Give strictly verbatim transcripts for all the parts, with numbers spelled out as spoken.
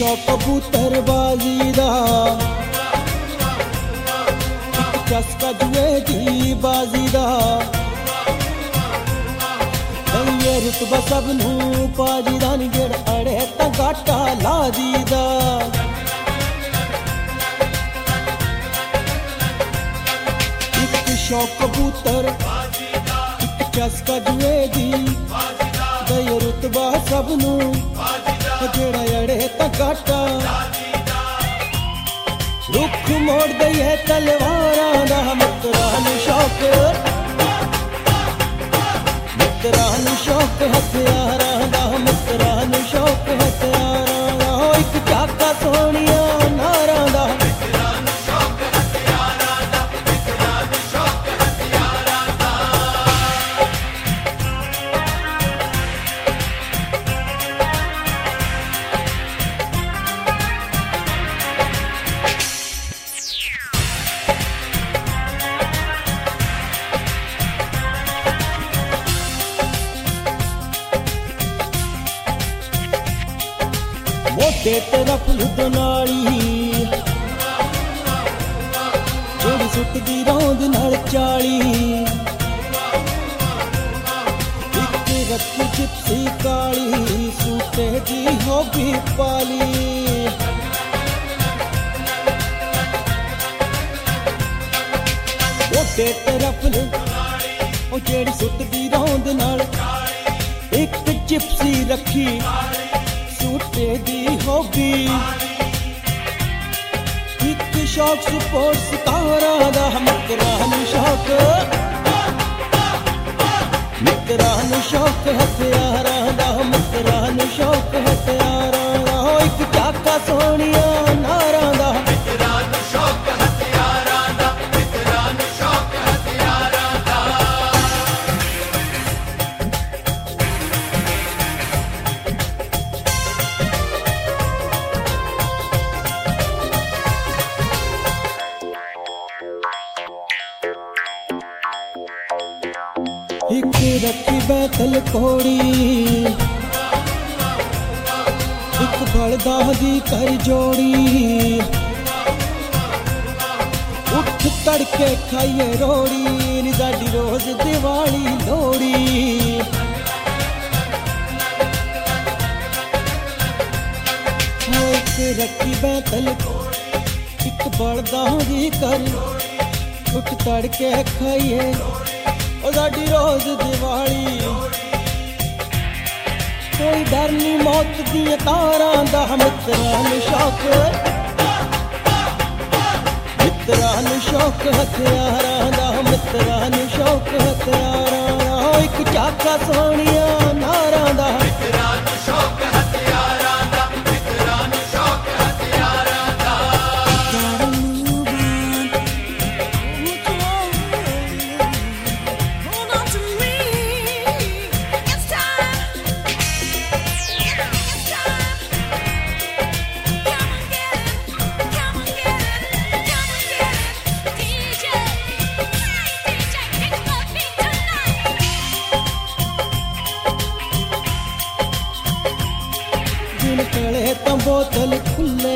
शौक कबूतरबाजी दा, इक चस्का जुए दी बाजी दा, दईए रुतबा सबनू पाजी दा नी जेड़ा अड़े तां गाटा ला दीदा। इक शौक कबूतर इक चस्का जुए दी, दईए रुतबा सबनू जेड़ा अड़े तां गाटा, रुख मोड़ दईए तलवारां दा, मित्तरां नूं शौक मित्तरां नूं शौक हथियारां दा, मित्तरां नूं शौक हथियारां दा, इक चाका सोहणिया नारां दा, मित्तरां नूं शौक हथियारां दा, मित्तरां नूं शौक हथियारां दा। मोटे तरफ लुदनाली जेड़ी सुटदी रौंद नाल चाली, इक रखी जिप्सी काली सूटे दी होगी पाली। मोटे तरफ ओ जेड़ी सुटदी रौंद नाल, इक जिप्सी रखी सूटे दी होगी, इक शौक स्पोर्ट्स कारां दा, मित्तरां नूं शौक मित्तरां नूं शौक हथियारां दा, मित्तरां नूं शौक हथियारां दा, इक चाका सोहणिया नारां दा, मित्तरां नूं शौक हथियारां दा, मित्तरां नूं शौक हथियारां दा। इक रखी बैतल कोड़ी, इक बलदा दी कर जोड़ी, उठ तड़के खाइए रोड़ी, नी साडी रोज दिवाली लोड़ी। इक रखी बैतल इक बलदा दी कर, उठ तड़के खाइए ओ साडी रोज दिवाली। कोई डर नी मौत दियां तारां दा, मित्तरां नूं शौक मित्तरां नूं शौक हथियारां दा, मित्तरां नूं शौक हथियारां दा, इक चाका सोहणिया नारां दा, मित्तरां नूं शौक हथियारां दा, मित्तरां नूं शौक हथियारां दा। निकले तो बोतल खुले,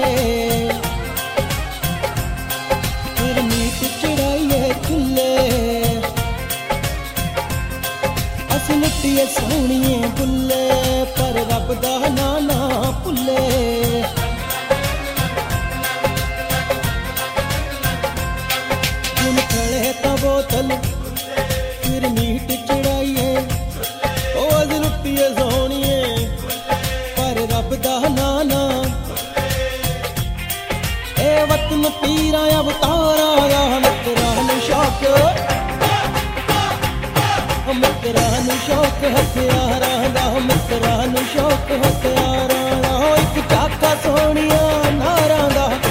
फिर मीट चढ़ाइए खुले, अस लुटिए सोहणिए बुले, पर रब दा ना ना भुले। निकले तो बोतल फिर मीट चढ़ाइए, ओ अस लुटिए सोहणिए रब दा नाना, ए वतन पीरां अवतारां दा, मित्तरां नूं शौक मित्तरां नूं शौक हथियारां दा, मित्तरां नूं शौक हथियारां दा, इक चाका सोहणिया नारां दा,